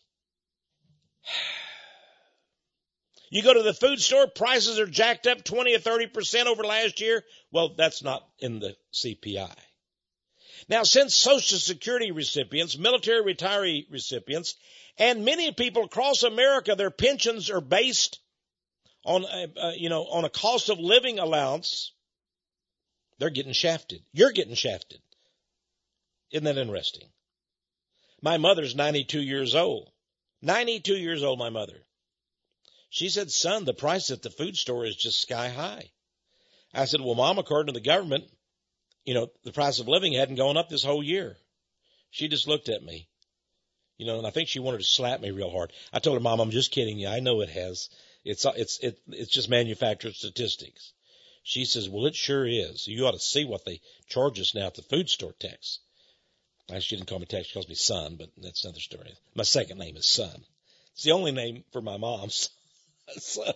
You go to the food store, prices are jacked up 20 or 30% over last year. Well, that's not in the CPI. Now, since Social Security recipients, military retiree recipients, and many people across America, their pensions are based on a cost of living allowance, they're getting shafted. You're getting shafted. Isn't that interesting? My mother's 92 years old. 92 years old, my mother. She said, son, the price at the food store is just sky high. I said, well, Mom, according to the government, the price of living hadn't gone up this whole year. She just looked at me, and I think she wanted to slap me real hard. I told her, Mom, I'm just kidding you. I know it has. It's just manufactured statistics. She says, well, it sure is. You ought to see what they charge us now at the food store, Tex. Actually, she didn't call me Tex. She calls me Son, but that's another story. My second name is Son. It's the only name for my mom's son.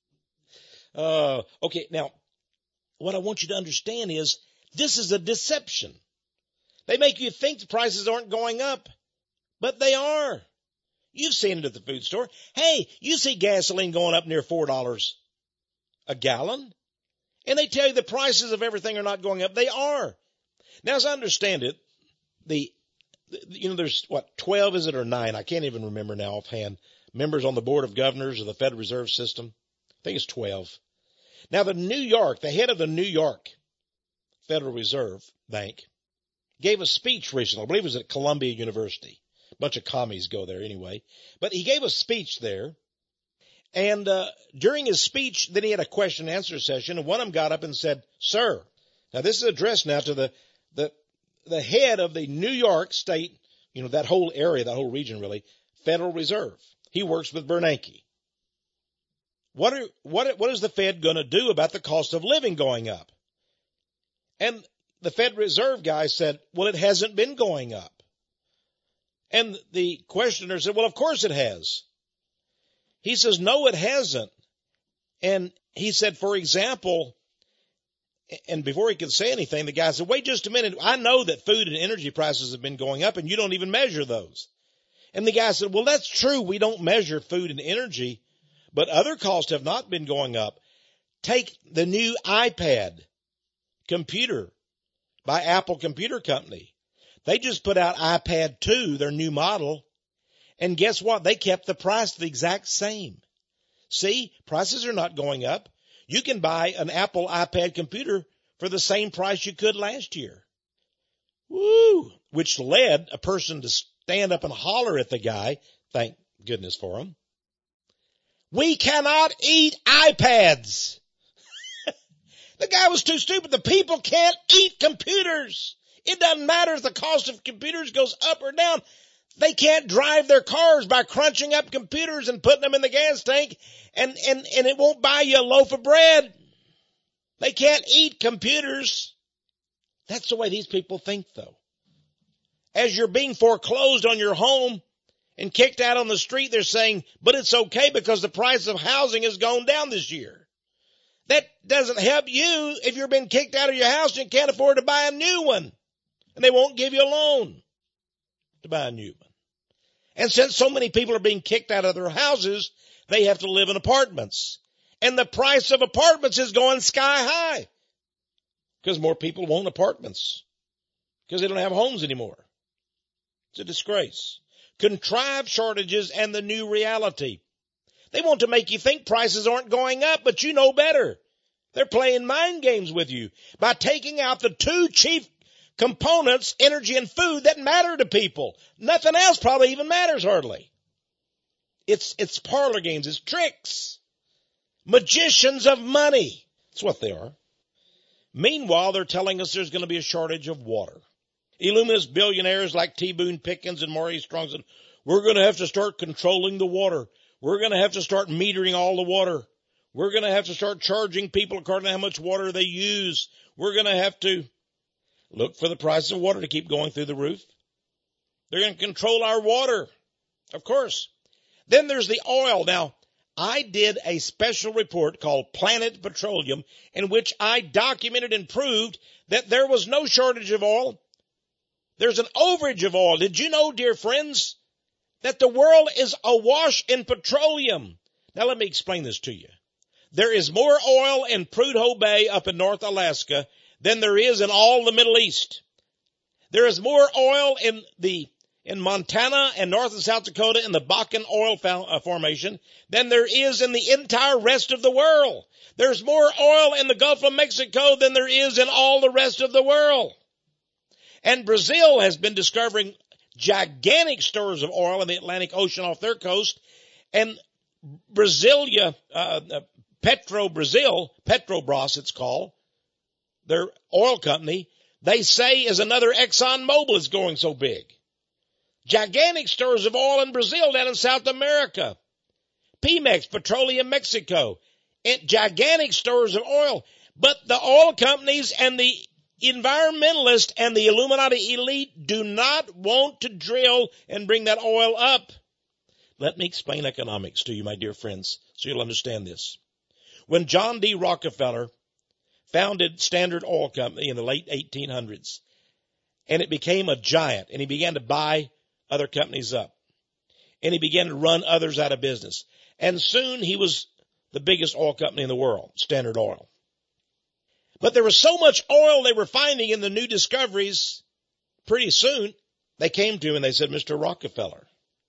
Okay, now, what I want you to understand is this is a deception. They make you think the prices aren't going up, but they are. You've seen it at the food store. Hey, you see gasoline going up near $4 a gallon, and they tell you the prices of everything are not going up. They are. Now, as I understand it, there's 12, is it, or 9? I can't even remember now offhand. Members on the Board of Governors of the Federal Reserve System. I think it's 12. Now, the head of the New York Federal Reserve Bank gave a speech recently. I believe it was at Columbia University. A bunch of commies go there anyway. But he gave a speech there. And during his speech, then he had a question and answer session. And one of them got up and said, sir, now this is addressed now to the head of the New York State, that whole area, that whole region really, Federal Reserve. He works with Bernanke. What is the Fed going to do about the cost of living going up? And the Fed Reserve guy said, well, it hasn't been going up. And the questioner said, well, of course it has. He says, no, it hasn't. And he said, for example, and before he could say anything, the guy said, wait just a minute. I know that food and energy prices have been going up and you don't even measure those. And the guy said, well, that's true. We don't measure food and energy, but other costs have not been going up. Take the new iPad computer by Apple Computer Company. They just put out iPad 2, their new model. And guess what? They kept the price the exact same. See, prices are not going up. You can buy an Apple iPad computer for the same price you could last year. Woo! Which led a person to stand up and holler at the guy. Thank goodness for him. We cannot eat iPads. The guy was too stupid. The people can't eat computers. It doesn't matter if the cost of computers goes up or down. They can't drive their cars by crunching up computers and putting them in the gas tank, and it won't buy you a loaf of bread. They can't eat computers. That's the way these people think, though. As you're being foreclosed on your home and kicked out on the street, they're saying, but it's okay because the price of housing has gone down this year. That doesn't help you if you're being kicked out of your house and can't afford to buy a new one. And they won't give you a loan to buy a new one. And since so many people are being kicked out of their houses, they have to live in apartments. And the price of apartments is going sky high because more people want apartments because they don't have homes anymore. It's a disgrace. Contrived shortages and the new reality. They want to make you think prices aren't going up, but you know better. They're playing mind games with you by taking out the two chief components, energy and food, that matter to people. Nothing else probably even matters hardly. It's parlor games. It's tricks. Magicians of money. That's what they are. Meanwhile, they're telling us there's going to be a shortage of water. Illuminist billionaires like T. Boone Pickens and Maurice Strong said, we're going to have to start controlling the water. We're going to have to start metering all the water. We're going to have to start charging people according to how much water they use. We're going to have to look for the price of water to keep going through the roof. They're going to control our water, of course. Then there's the oil. Now, I did a special report called Planet Petroleum in which I documented and proved that there was no shortage of oil. There's an overage of oil. Did you know, dear friends, that the world is awash in petroleum? Now, let me explain this to you. There is more oil in Prudhoe Bay up in North Alaska than there is in all the Middle East. There is more oil in Montana and North and South Dakota in the Bakken oil formation than there is in the entire rest of the world. There's more oil in the Gulf of Mexico than there is in all the rest of the world. And Brazil has been discovering gigantic stores of oil in the Atlantic Ocean off their coast. And Petrobras it's called, their oil company, they say is another ExxonMobil is going so big. Gigantic stores of oil in Brazil down in South America. Pemex, Petroleum Mexico, and gigantic stores of oil. But the oil companies and the environmentalists and the Illuminati elite do not want to drill and bring that oil up. Let me explain economics to you, my dear friends, so you'll understand this. When John D. Rockefeller founded Standard Oil Company in the late 1800s, and it became a giant, and he began to buy other companies up, and he began to run others out of business, and soon he was the biggest oil company in the world, Standard Oil. But there was so much oil they were finding in the new discoveries, pretty soon they came to him and they said, Mr. Rockefeller,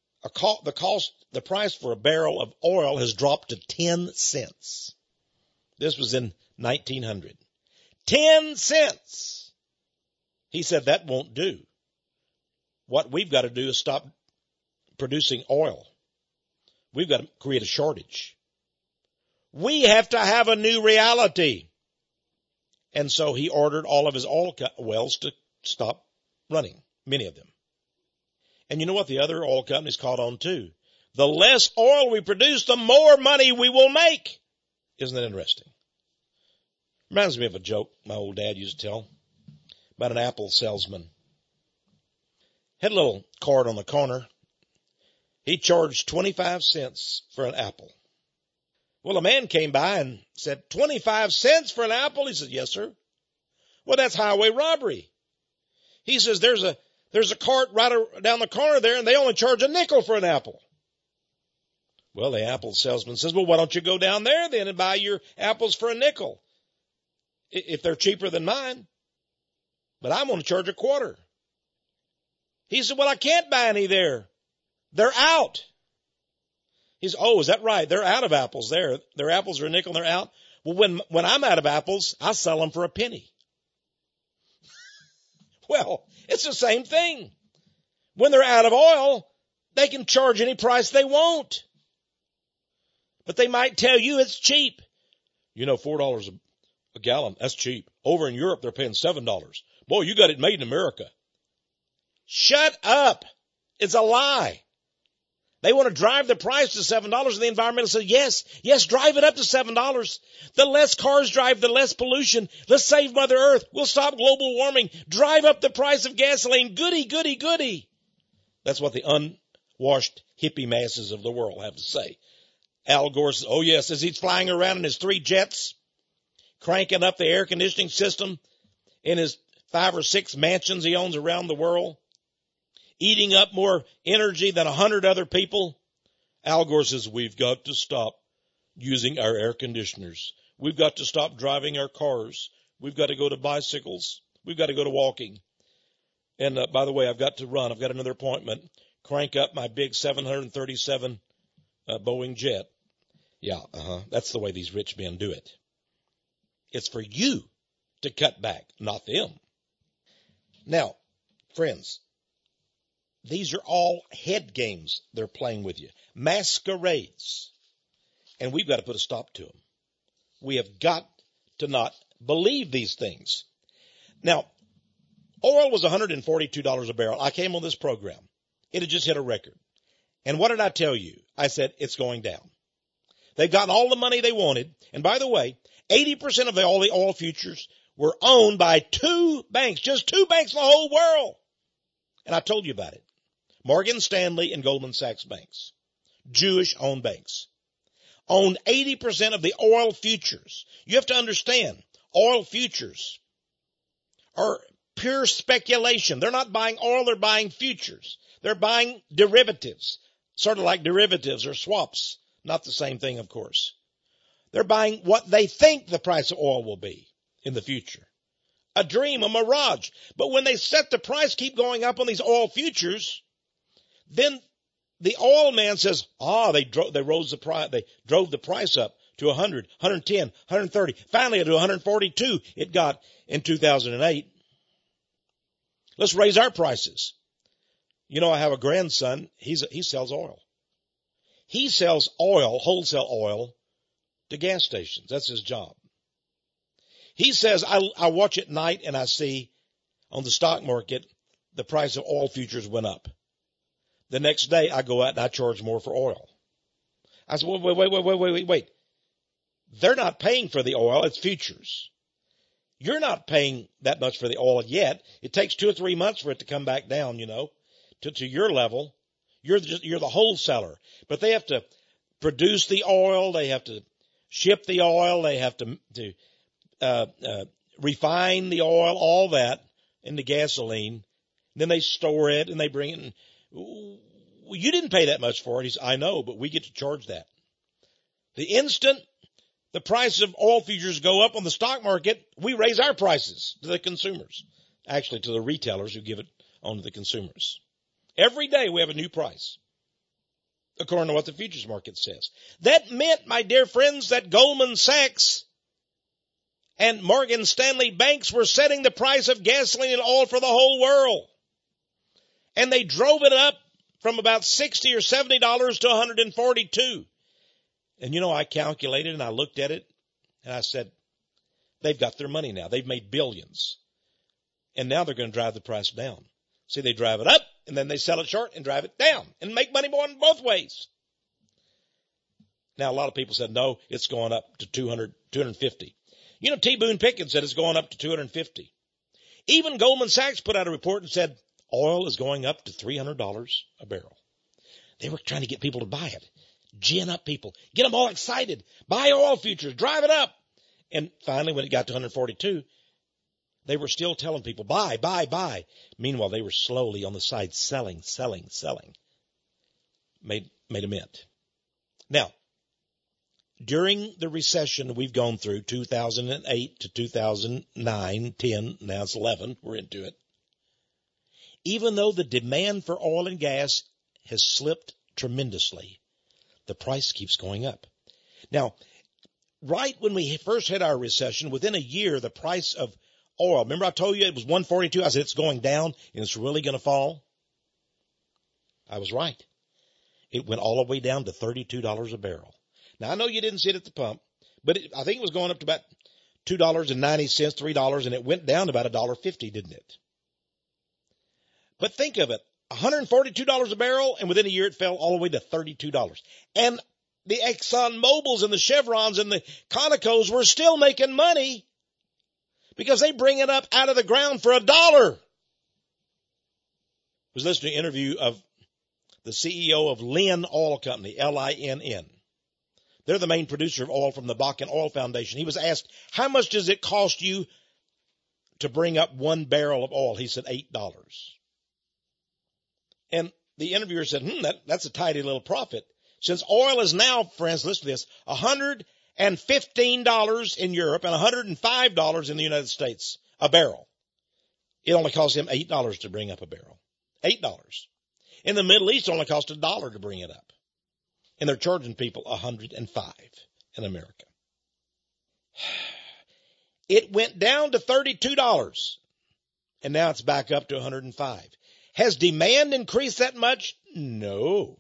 the price for a barrel of oil has dropped to 10 cents. This was in 1900. 10 cents. He said, that won't do. What we've got to do is stop producing oil. We've got to create a shortage. We have to have a new reality. And so he ordered all of his oil wells to stop running, many of them. And you know what the other oil companies caught on too? The less oil we produce, the more money we will make. Isn't that interesting? Reminds me of a joke my old dad used to tell about an apple salesman. Had a little cart on the corner. He charged 25 cents for an apple. Well, a man came by and said, 25 cents for an apple? He said, yes, sir. Well, that's highway robbery. He says, there's a cart right down the corner there, and they only charge a nickel for an apple. Well, the apple salesman says, well, why don't you go down there then and buy your apples for a nickel if they're cheaper than mine? But I'm going to charge a quarter. He said, well, I can't buy any there. They're out. He said, oh, is that right? They're out of apples there. Their apples are a nickel and they're out. Well, when I'm out of apples, I sell them for a penny. Well, it's the same thing. When they're out of oil, they can charge any price they want. But they might tell you it's cheap. You know, $4 a gallon, that's cheap. Over in Europe, they're paying $7. Boy, you got it made in America. Shut up. It's a lie. They want to drive the price to $7, and the environmentalists say, yes, drive it up to $7. The less cars drive, the less pollution. Let's save Mother Earth. We'll stop global warming. Drive up the price of gasoline. Goody, goody, goody. That's what the unwashed hippie masses of the world have to say. Al Gore says, oh yes, as he's flying around in his 3 jets, cranking up the air conditioning system in his 5 or 6 mansions he owns around the world, eating up more energy than 100 other people. Al Gore says, we've got to stop using our air conditioners. We've got to stop driving our cars. We've got to go to bicycles. We've got to go to walking. And by the way, I've got to run. I've got another appointment. Crank up my big 737 Boeing jet. Yeah, that's the way these rich men do it. It's for you to cut back, not them. Now, friends, these are all head games they're playing with you. Masquerades. And we've got to put a stop to them. We have got to not believe these things. Now, oil was $142 a barrel. I came on this program. It had just hit a record. And what did I tell you? I said, it's going down. They've gotten all the money they wanted. And by the way, 80% of all the oil futures were owned by 2 banks, just 2 banks in the whole world. And I told you about it. Morgan Stanley and Goldman Sachs banks, Jewish-owned banks, owned 80% of the oil futures. You have to understand, oil futures are pure speculation. They're not buying oil, they're buying futures. They're buying derivatives, sort of like derivatives or swaps. Not the same thing, of course. They're buying what they think the price of oil will be in the future. A dream, a mirage. But when they set the price, keep going up on these oil futures, then the oil man says, they drove the price up to 100, 110, 130, finally to 142 it got in 2008. Let's raise our prices. You know, I have a grandson, he sells oil. He sells oil, wholesale oil, to gas stations. That's his job. He says, I watch at night and I see on the stock market, the price of oil futures went up. The next day I go out and I charge more for oil. I said, wait. They're not paying for the oil, it's futures. You're not paying that much for the oil yet. It takes 2 or 3 months for it to come back down, to your level. You're the wholesaler. But they have to produce the oil, they have to ship the oil, they have to refine the oil, all that into gasoline. Then they store it and they bring it in. You didn't pay that much for it. He said, I know, but we get to charge that. The instant the price of oil futures go up on the stock market, we raise our prices to the consumers. Actually, to the retailers who give it on to the consumers. Every day we have a new price, according to what the futures market says. That meant, my dear friends, that Goldman Sachs and Morgan Stanley banks were setting the price of gasoline and oil for the whole world. And they drove it up from about $60 or $70 to $142. And I calculated and I looked at it and I said, they've got their money now. They've made billions. And now they're going to drive the price down. See, they drive it up and then they sell it short and drive it down and make money both ways. Now, a lot of people said, no, it's going up to 200, 250. T. Boone Pickens said it's going up to 250. Even Goldman Sachs put out a report and said, oil is going up to $300 a barrel. They were trying to get people to buy it. Gin up people. Get them all excited. Buy oil futures. Drive it up. And finally, when it got to 142, they were still telling people, buy, buy, buy. Meanwhile, they were slowly on the side selling. Made a mint. Now, during the recession we've gone through, 2008 to 2009, 10, now it's 11, we're into it. Even though the demand for oil and gas has slipped tremendously, the price keeps going up. Now, right when we first had our recession, within a year, the price of oil, remember I told you it was 142? I said it's going down and it's really going to fall. I was right. It went all the way down to $32 a barrel. Now, I know you didn't see it at the pump, but I think it was going up to about $2.90, $3, and it went down to about $1.50, didn't it? But think of it, $142 a barrel, and within a year it fell all the way to $32. And the Exxon Mobils and the Chevrons and the Conocos were still making money because they bring it up out of the ground for $1. I was listening to an interview of the CEO of Linn Oil Company, Linn. They're the main producer of oil from the Bakken Oil Foundation. He was asked, how much does it cost you to bring up 1 barrel of oil? He said, $8. And the interviewer said, that's a tidy little profit. Since oil is now, friends, listen to this, $115 in Europe and $105 in the United States a barrel. It only cost him $8 to bring up a barrel. $8. In the Middle East, it only cost $1 to bring it up. And they're charging people $105 in America. It went down to $32, and now it's back up to $105. Has demand increased that much? No.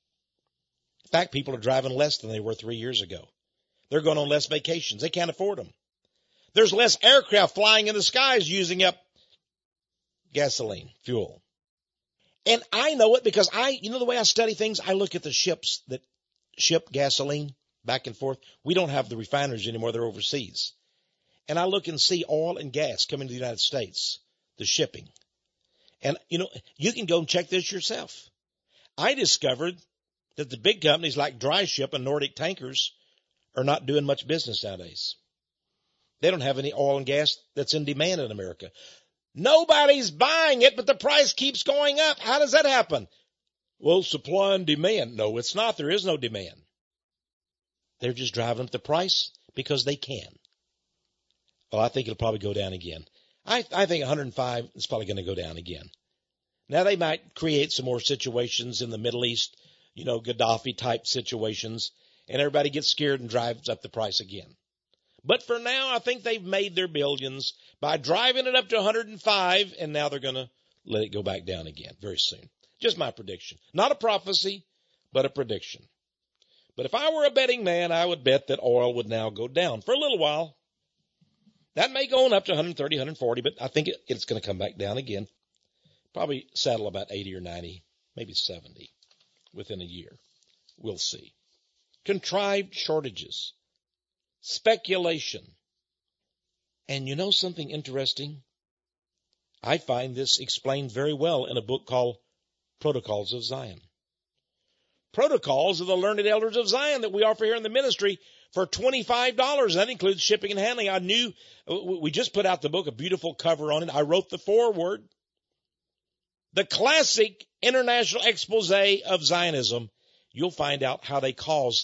In fact, people are driving less than they were 3 years ago. They're going on less vacations. They can't afford them. There's less aircraft flying in the skies using up gasoline, fuel. And I know it because the way I study things, I look at the ships that ship gasoline back and forth. We don't have the refineries anymore. They're overseas. And I look and see oil and gas coming to the United States, the shipping. And, you can go and check this yourself. I discovered that the big companies like Dry Ship and Nordic Tankers are not doing much business nowadays. They don't have any oil and gas that's in demand in America. Nobody's buying it, but the price keeps going up. How does that happen? Well, supply and demand. No, it's not. There is no demand. They're just driving up the price because they can. Well, I think it'll probably go down again. I think 105 is probably going to go down again. Now, they might create some more situations in the Middle East, Gaddafi-type situations, and everybody gets scared and drives up the price again. But for now, I think they've made their billions by driving it up to 105, and now they're going to let it go back down again very soon. Just my prediction. Not a prophecy, but a prediction. But if I were a betting man, I would bet that oil would now go down for a little while. That may go on up to 130, 140, but I think it's going to come back down again. Probably settle about 80 or 90, maybe 70 within a year. We'll see. Contrived shortages. Speculation. And you know something interesting? I find this explained very well in a book called Protocols of Zion. Protocols of the Learned Elders of Zion that we offer here in the ministry for $25. That includes shipping and handling. I knew we just put out the book, a beautiful cover on it. I wrote the foreword. The classic international expose of Zionism. You'll find out how they cause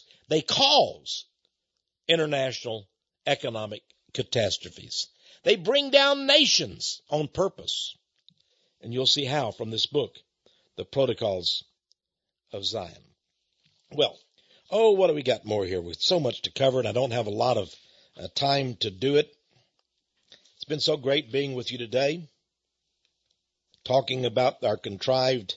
international economic catastrophes. They bring down nations on purpose. And you'll see how from this book, The Protocols of Zion. Well, what do we got more here? With so much to cover, and I don't have a lot of time to do it. It's been so great being with you today, talking about our contrived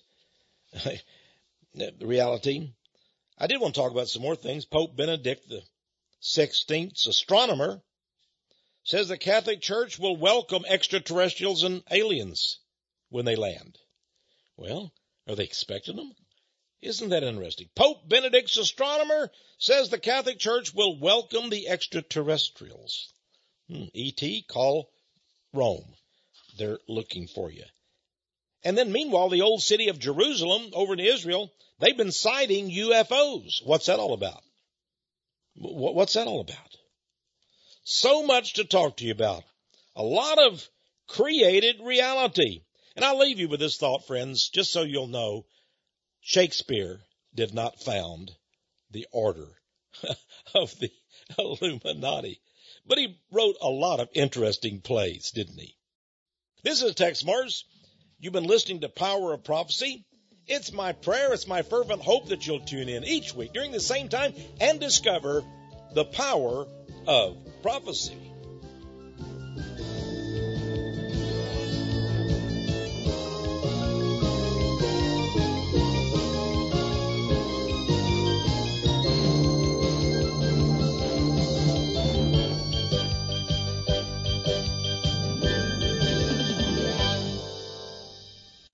reality. I did want to talk about some more things. Pope Benedict XVI, astronomer, says the Catholic Church will welcome extraterrestrials and aliens when they land. Well, are they expecting them? Isn't that interesting? Pope Benedict's astronomer says the Catholic Church will welcome the extraterrestrials. E.T., call Rome. They're looking for you. And then meanwhile, the old city of Jerusalem over in Israel, they've been sighting UFOs. What's that all about? What's that all about? So much to talk to you about. A lot of created reality. And I'll leave you with this thought, friends, just so you'll know. Shakespeare did not found the order of the Illuminati, but he wrote a lot of interesting plays, didn't he? This is Tex Mars. You've been listening to Power of Prophecy. It's my prayer, it's my fervent hope that you'll tune in each week during the same time and discover the power of prophecy.